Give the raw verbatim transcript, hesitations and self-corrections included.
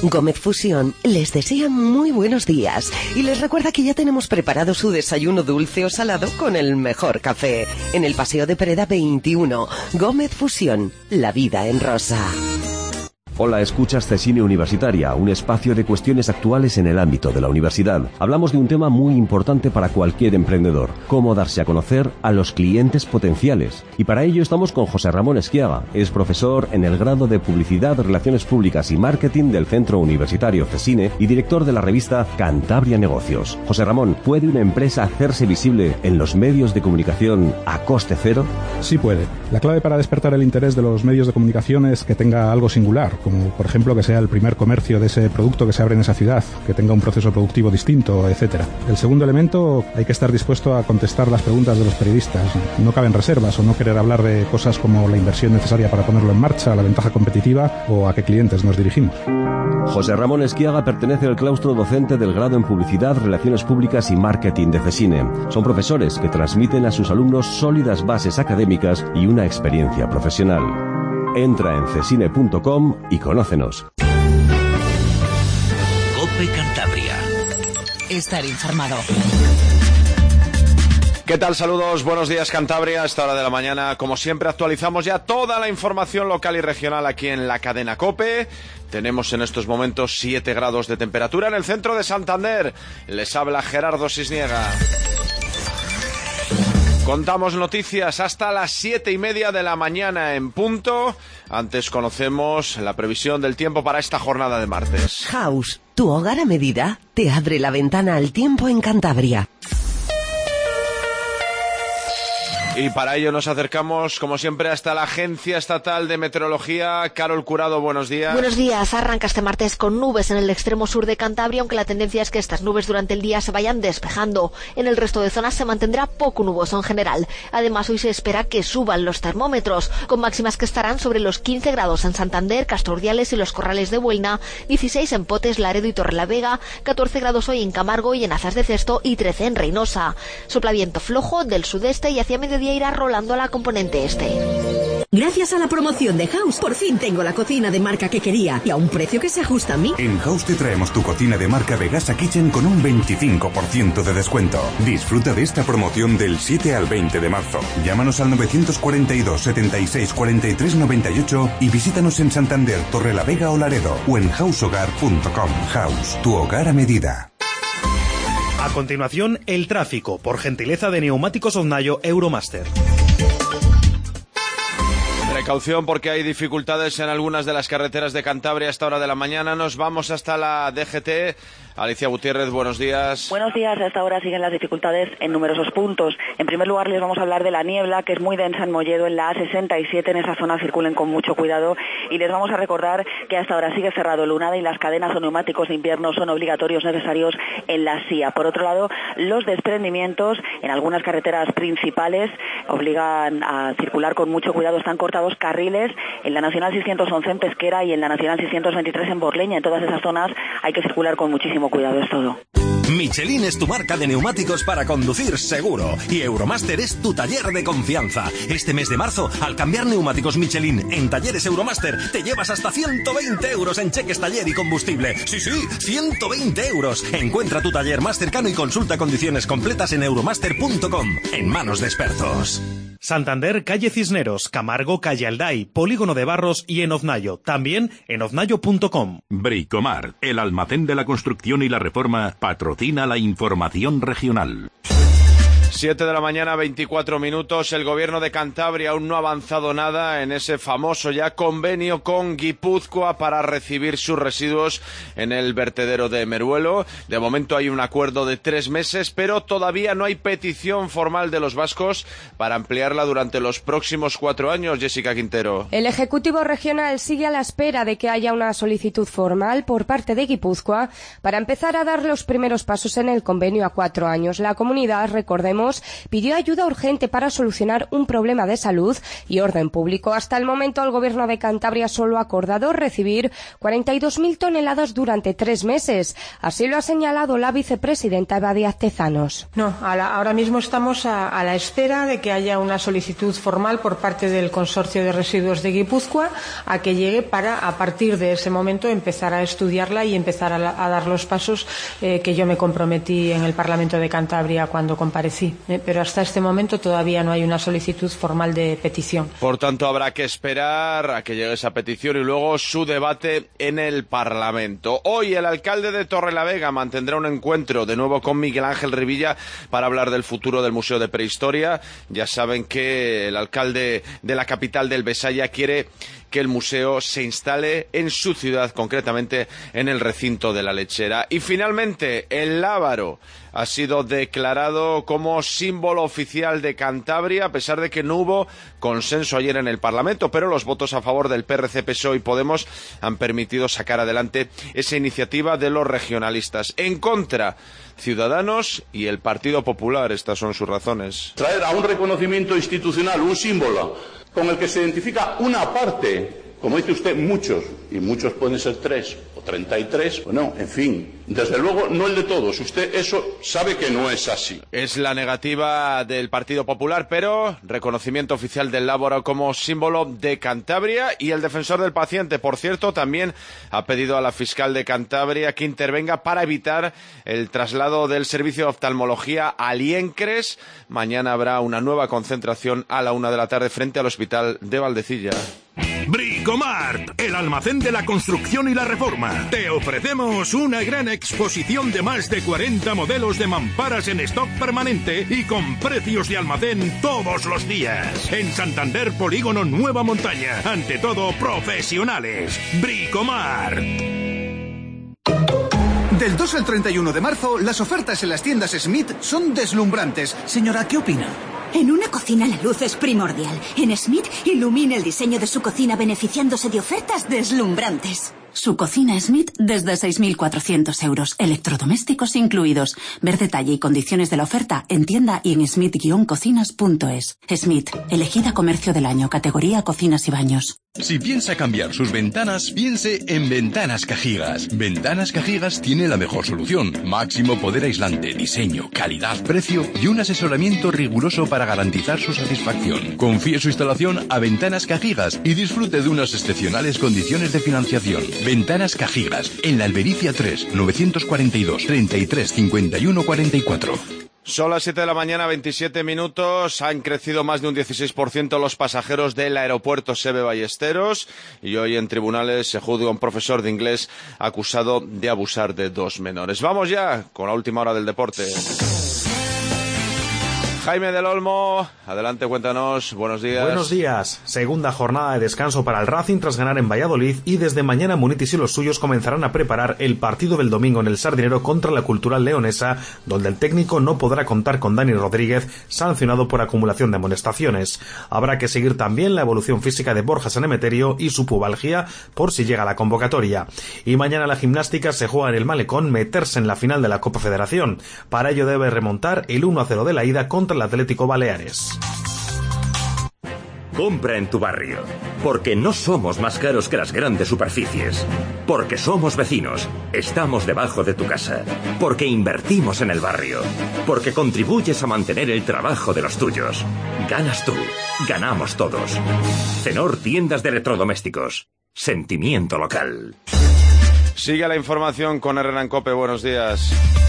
Gómez Fusión les desea muy buenos días y les recuerda que ya tenemos preparado su desayuno dulce o salado con el mejor café. En el Paseo de Pereda veintiuno, Gómez Fusión, la vida en rosa. Hola, escuchas Cesine Universitaria, un espacio de cuestiones actuales en el ámbito de la universidad. Hablamos de un tema muy importante para cualquier emprendedor, cómo darse a conocer a los clientes potenciales. Y para ello estamos con José Ramón Esquiaga, es profesor en el grado de Publicidad, Relaciones Públicas y Marketing del Centro Universitario Cesine y director de la revista Cantabria Negocios. José Ramón, ¿puede una empresa hacerse visible en los medios de comunicación a coste cero? Sí puede. La clave para despertar el interés de los medios de comunicación es que tenga algo singular, como por ejemplo que sea el primer comercio de ese producto que se abre en esa ciudad, que tenga un proceso productivo distinto, etcétera. El segundo elemento, hay que estar dispuesto a contestar las preguntas de los periodistas. No caben reservas o no querer hablar de cosas como la inversión necesaria para ponerlo en marcha, la ventaja competitiva o a qué clientes nos dirigimos. José Ramón Esquiaga pertenece al claustro docente del grado en Publicidad, Relaciones Públicas y Marketing de Cesine. Son profesores que transmiten a sus alumnos sólidas bases académicas y una experiencia profesional. Entra en cesine punto com y conócenos. COPE Cantabria. Estar informado. ¿Qué tal? Saludos, buenos días Cantabria. A esta hora de la mañana, como siempre, actualizamos ya toda la información local y regional aquí en la cadena COPE. Tenemos en estos momentos siete grados de temperatura en el centro de Santander. Les habla Gerardo Sisniega. Contamos noticias hasta las siete y media de la mañana en punto. Antes conocemos la previsión del tiempo para esta jornada de martes. House, tu hogar a medida, te abre la ventana al tiempo en Cantabria. Y para ello nos acercamos, como siempre, hasta la Agencia Estatal de Meteorología. Carol Curado, buenos días. Buenos días. Arranca este martes con nubes en el extremo sur de Cantabria, aunque la tendencia es que estas nubes durante el día se vayan despejando. En el resto de zonas se mantendrá poco nuboso en general. Además, hoy se espera que suban los termómetros, con máximas que estarán sobre los quince grados en Santander, Castordiales y los Corrales de Buelna, dieciséis en Potes, Laredo y Torrelavega, catorce grados hoy en Camargo y en Azas de Cesto y trece en Reynosa. Sopla viento flojo del sudeste y hacia mediodía irá rolando a la componente este. Gracias a la promoción de House, por fin tengo la cocina de marca que quería y a un precio que se ajusta a mí. En House te traemos tu cocina de marca Vegasa Kitchen con un veinticinco por ciento de descuento. Disfruta de esta promoción del siete al veinte de marzo. Llámanos al novecientos cuarenta y dos, setenta y seis, cuarenta y tres noventa y ocho y visítanos en Santander, Torrelavega o Laredo o en house hogar punto com. House, tu hogar a medida. A continuación, el tráfico, por gentileza de Neumáticos Oznayo Euromaster. Precaución porque hay dificultades en algunas de las carreteras de Cantabria a esta hora de la mañana. Nos vamos hasta la D G T. Alicia Gutiérrez, buenos días. Buenos días. A esta hora siguen las dificultades en numerosos puntos. En primer lugar, les vamos a hablar de la niebla, que es muy densa en Molledo, en la A sesenta y siete. En esa zona circulen con mucho cuidado. Y les vamos a recordar que hasta ahora sigue cerrado el Lunada y las cadenas o neumáticos de invierno son obligatorios necesarios en la S I A. Por otro lado, los desprendimientos en algunas carreteras principales obligan a circular con mucho cuidado. Están cortados carriles en la Nacional seiscientos once en Pesquera y en la Nacional seiscientos veintitrés en Borleña. En todas esas zonas hay que circular con muchísimo cuidado, es todo. Michelin es tu marca de neumáticos para conducir seguro y Euromaster es tu taller de confianza. Este mes de marzo, al cambiar neumáticos Michelin en talleres Euromaster, te llevas hasta ciento veinte euros en cheques taller y combustible. Sí, sí, ciento veinte euros. Encuentra tu taller más cercano y consulta condiciones completas en euromaster punto com. En manos de expertos. Santander, calle Cisneros, Camargo, calle Alday, Polígono de Barros y en Oznayo. También en oznayo punto com. Bricomar, el almacén de la construcción y la reforma, patrocina la información regional. siete de la mañana, veinticuatro minutos. El gobierno de Cantabria aún no ha avanzado nada en ese famoso ya convenio con Guipúzcoa para recibir sus residuos en el vertedero de Meruelo. De momento hay un acuerdo de tres meses, pero todavía no hay petición formal de los vascos para ampliarla durante los próximos cuatro años. Jessica Quintero. El Ejecutivo Regional sigue a la espera de que haya una solicitud formal por parte de Guipúzcoa para empezar a dar los primeros pasos en el convenio a cuatro años. La comunidad, recordemos, Podemos pidió ayuda urgente para solucionar un problema de salud y orden público. Hasta el momento el Gobierno de Cantabria solo ha acordado recibir cuarenta y dos mil toneladas durante tres meses. Así lo ha señalado la vicepresidenta Eva Díaz Tezanos. No, a la, ahora mismo estamos a, a la espera de que haya una solicitud formal por parte del Consorcio de Residuos de Guipúzcoa a que llegue para, a partir de ese momento, empezar a estudiarla y empezar a, la, a dar los pasos eh, que yo me comprometí en el Parlamento de Cantabria cuando comparecí. Eh, pero hasta este momento todavía no hay una solicitud formal de petición. Por tanto, habrá que esperar a que llegue esa petición y luego su debate en el Parlamento. Hoy el alcalde de Torrelavega mantendrá un encuentro de nuevo con Miguel Ángel Rivilla para hablar del futuro del Museo de Prehistoria. Ya saben que el alcalde de la capital del Besaya quiere que el museo se instale en su ciudad, concretamente en el recinto de la Lechera. Y finalmente, el lábaro ha sido declarado como símbolo oficial de Cantabria, a pesar de que no hubo consenso ayer en el Parlamento, pero los votos a favor del P R C, P S O E y Podemos han permitido sacar adelante esa iniciativa de los regionalistas. En contra, Ciudadanos y el Partido Popular. Estas son sus razones. Traer a un reconocimiento institucional un símbolo con el que se identifica una parte, como dice usted, muchos, y muchos pueden ser tres o treinta y tres, o no, en fin, desde luego no el de todos. Usted eso sabe que no es así. Es la negativa del Partido Popular, pero reconocimiento oficial del lábaro como símbolo de Cantabria. Y el defensor del paciente, por cierto, también ha pedido a la fiscal de Cantabria que intervenga para evitar el traslado del servicio de oftalmología a Liencres. Mañana habrá una nueva concentración a la una de la tarde frente al hospital de Valdecilla. Bricomart, el almacén de la construcción y la reforma. Te ofrecemos una gran exposición de más de cuarenta modelos de mamparas en stock permanente y con precios de almacén todos los días. En Santander, Polígono Nueva Montaña. Ante todo, profesionales. Bricomart. Del dos al treinta y uno de marzo, las ofertas en las tiendas Smith son deslumbrantes. Señora, ¿qué opina? En una cocina la luz es primordial. En Smith ilumina el diseño de su cocina beneficiándose de ofertas deslumbrantes. Su cocina Smith desde seis mil cuatrocientos euros, electrodomésticos incluidos. Ver detalle y condiciones de la oferta en tienda y en smith guion cocinas punto es. Smith, elegida comercio del año, categoría cocinas y baños. Si piensa cambiar sus ventanas, piense en Ventanas Cajigas. Ventanas Cajigas tiene la mejor solución. Máximo poder aislante, diseño, calidad, precio y un asesoramiento riguroso para garantizar su satisfacción. Confíe su instalación a Ventanas Cajigas y disfrute de unas excepcionales condiciones de financiación. Ventanas Cajigas, en la Albericia tres, novecientos cuarenta y dos, treinta y tres, cincuenta y uno, cuarenta y cuatro. Son las siete de la mañana, veintisiete minutos. Han crecido más de un dieciséis por ciento los pasajeros del aeropuerto Seve Ballesteros y hoy en tribunales se juzga a un profesor de inglés acusado de abusar de dos menores. Vamos ya con la última hora del deporte. Jaime del Olmo, adelante, cuéntanos, buenos días. Buenos días. Segunda jornada de descanso para el Racing tras ganar en Valladolid y desde mañana Munitis y los suyos comenzarán a preparar el partido del domingo en el Sardinero contra la Cultural Leonesa, donde el técnico no podrá contar con Dani Rodríguez, sancionado por acumulación de amonestaciones. Habrá que seguir también la evolución física de Borja Sanemeterio y su pubalgia por si llega a la convocatoria. Y mañana la gimnástica se juega en el Malecón meterse en la final de la Copa Federación. Para ello debe remontar el uno a cero de la ida contra el Atlético Baleares. Compra en tu barrio, porque no somos más caros que las grandes superficies, porque somos vecinos, estamos debajo de tu casa, porque invertimos en el barrio, porque contribuyes a mantener el trabajo de los tuyos. Ganas tú, ganamos todos. Cenor Tiendas de Electrodomésticos. Sentimiento local. Sigue la información con Herrera en Cope. Buenos días.